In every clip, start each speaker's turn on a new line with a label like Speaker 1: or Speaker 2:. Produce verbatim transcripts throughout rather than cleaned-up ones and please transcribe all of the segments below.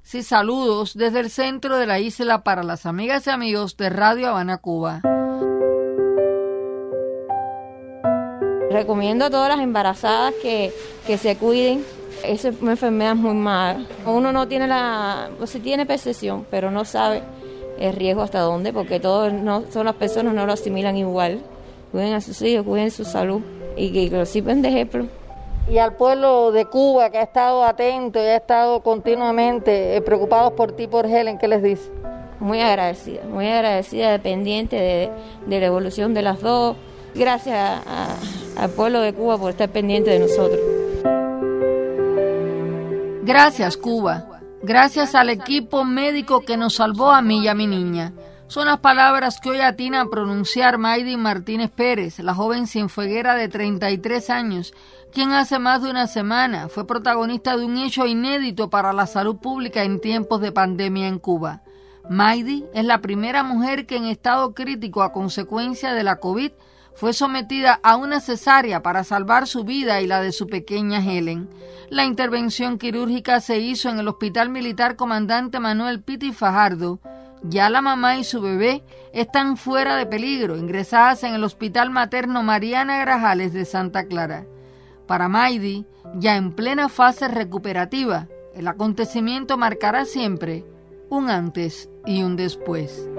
Speaker 1: Sí, saludos desde el centro de la isla para las amigas y amigos de Radio Habana, Cuba.
Speaker 2: Recomiendo a todas las embarazadas que, que se cuiden. Es una enfermedad muy mala. Uno no tiene la, o sí tiene percepción, pero no sabe el riesgo hasta dónde, porque todos no, son las personas no lo asimilan igual. Cuiden a sus hijos, cuiden su salud y que, que lo sirven de ejemplo.
Speaker 1: Y al pueblo de Cuba que ha estado atento y ha estado continuamente eh, preocupados por ti, por Helen, ¿qué les dice?
Speaker 2: Muy agradecida, muy agradecida, dependiente de, de la evolución de las dos. Gracias a, a, al pueblo de Cuba por estar pendiente de nosotros.
Speaker 1: Gracias, Cuba. Gracias al equipo médico que nos salvó a mí y a mi niña. Son las palabras que hoy atina a pronunciar Maydi Martínez Pérez, la joven cienfueguera de treinta y tres años, quien hace más de una semana fue protagonista de un hecho inédito para la salud pública en tiempos de pandemia en Cuba. Maydi es la primera mujer que en estado crítico a consecuencia de la COVID fue sometida a una cesárea para salvar su vida y la de su pequeña Helen. La intervención quirúrgica se hizo en el Hospital Militar Comandante Manuel Pitti Fajardo. Ya la mamá y su bebé están fuera de peligro, ingresadas en el Hospital Materno Mariana Grajales de Santa Clara. Para Maydi, ya en plena fase recuperativa, el acontecimiento marcará siempre un antes y un después.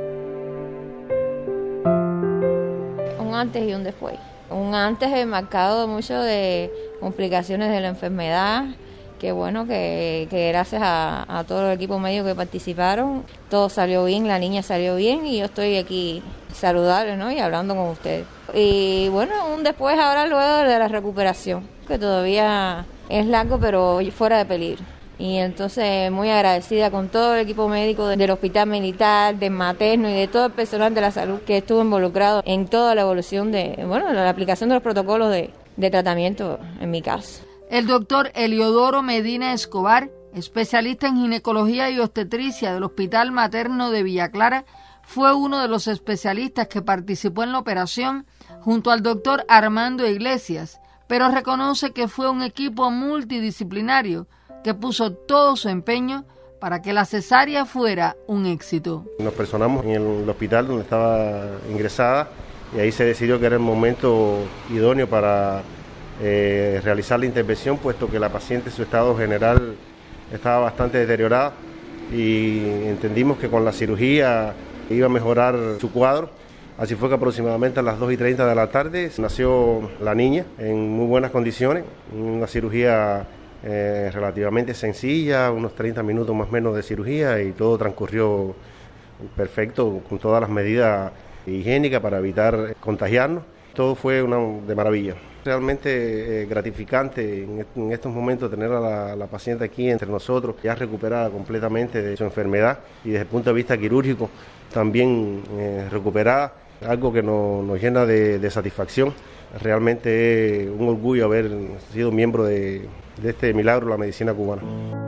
Speaker 2: Un antes y un después. Un antes marcado mucho de complicaciones de la enfermedad, que bueno, que, que gracias a, a todo el equipo médico que participaron, todo salió bien, la niña salió bien y yo estoy aquí saludable, ¿no? Y hablando con ustedes. Y bueno, un después ahora luego de la recuperación, que todavía es largo pero fuera de peligro. Y entonces muy agradecida con todo el equipo médico del Hospital Militar, del materno y de todo el personal de la salud que estuvo involucrado en toda la evolución de, bueno, la aplicación de los protocolos de, de tratamiento en mi caso.
Speaker 1: El doctor Eliodoro Medina Escobar, especialista en ginecología y obstetricia del Hospital Materno de Villa Clara, fue uno de los especialistas que participó en la operación junto al doctor Armando Iglesias, pero reconoce que fue un equipo multidisciplinario que puso todo su empeño para que la cesárea fuera un éxito.
Speaker 3: Nos personamos en el hospital donde estaba ingresada y ahí se decidió que era el momento idóneo para eh, realizar la intervención, puesto que la paciente, su estado general estaba bastante deteriorada y entendimos que con la cirugía iba a mejorar su cuadro. Así fue que aproximadamente a las dos y treinta de la tarde nació la niña en muy buenas condiciones, una cirugía Eh, relativamente sencilla, unos treinta minutos más o menos de cirugía y todo transcurrió perfecto con todas las medidas higiénicas para evitar contagiarnos. Todo fue una, de maravilla. Realmente eh, gratificante en, est en estos momentos tener a la, la paciente aquí entre nosotros, ya recuperada completamente de su enfermedad y desde el punto de vista quirúrgico también eh, recuperada, algo que no, nos llena de, de satisfacción. Realmente es un orgullo haber sido miembro de, de este milagro de la medicina cubana.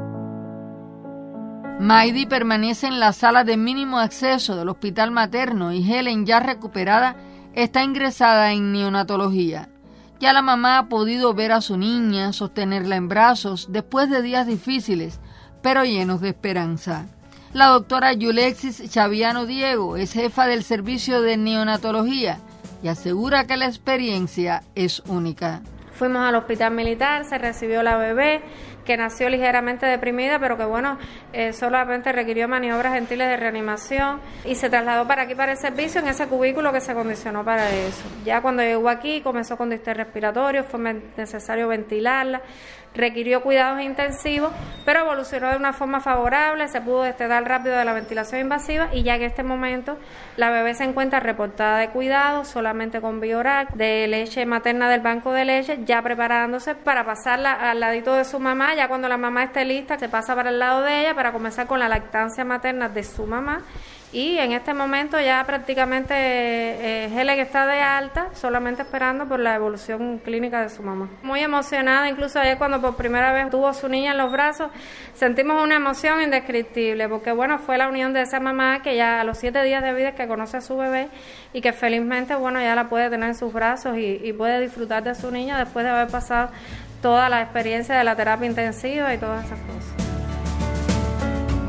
Speaker 1: Maydi permanece en la sala de mínimo acceso del hospital materno y Helen, ya recuperada, está ingresada en neonatología. Ya la mamá ha podido ver a su niña, sostenerla en brazos después de días difíciles, pero llenos de esperanza. La doctora Yulexis Chaviano Diego es jefa del servicio de neonatología y asegura que la experiencia es única.
Speaker 4: Fuimos al hospital militar, se recibió la bebé, que nació ligeramente deprimida, pero que bueno, eh, solamente requirió maniobras gentiles de reanimación y se trasladó para aquí, para el servicio, en ese cubículo que se acondicionó para eso. Ya cuando llegó aquí comenzó con distrés respiratorio, fue necesario ventilarla, requirió cuidados intensivos, pero evolucionó de una forma favorable, se pudo destetar rápido de la ventilación invasiva y ya en este momento la bebé se encuentra reportada de cuidados, solamente con bioral, de leche materna del banco de leche, ya preparándose para pasarla al ladito de su mamá. Ya cuando la mamá esté lista, se pasa para el lado de ella para comenzar con la lactancia materna de su mamá. Y en este momento ya prácticamente eh, Helen está de alta, solamente esperando por la evolución clínica de su mamá. Muy emocionada, incluso ayer cuando por primera vez tuvo a su niña en los brazos, sentimos una emoción indescriptible, porque bueno, fue la unión de esa mamá que ya a los siete días de vida es que conoce a su bebé y que felizmente bueno ya la puede tener en sus brazos y, y puede disfrutar de su niña después de haber pasado toda la experiencia de la terapia intensiva y todas esas cosas.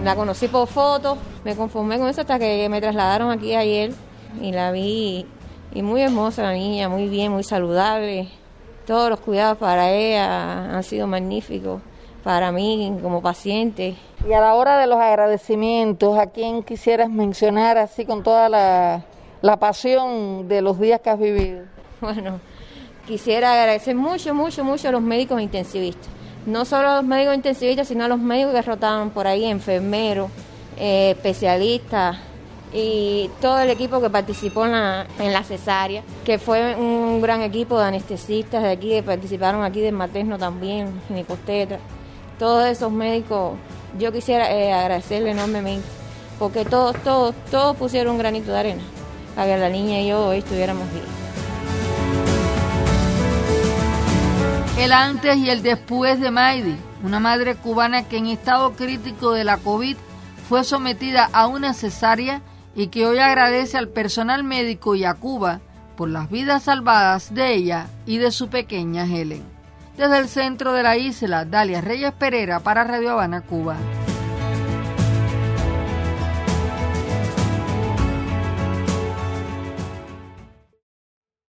Speaker 2: La conocí por fotos, me conformé con eso hasta que me trasladaron aquí ayer y la vi, y muy hermosa la niña, muy bien, muy saludable. Todos los cuidados para ella han sido magníficos, para mí como paciente.
Speaker 1: Y a la hora de los agradecimientos, ¿a quién quisieras mencionar así con toda la, la pasión de los días que has vivido?
Speaker 2: Bueno, quisiera agradecer mucho, mucho, mucho a los médicos intensivistas. No solo a los médicos intensivistas, sino a los médicos que rotaban por ahí, enfermeros, eh, especialistas y todo el equipo que participó en la, en la cesárea, que fue un gran equipo de anestesistas de aquí, que participaron aquí del materno también, ginecobstetra. Todos esos médicos, yo quisiera eh, agradecerle enormemente, porque todos, todos, todos pusieron un granito de arena para que la niña y yo hoy estuviéramos bien.
Speaker 1: El antes y el después de Maydi, una madre cubana que en estado crítico de la COVID fue sometida a una cesárea y que hoy agradece al personal médico y a Cuba por las vidas salvadas de ella y de su pequeña Helen. Desde el centro de la isla, Dalia Reyes Pereira para Radio Habana, Cuba.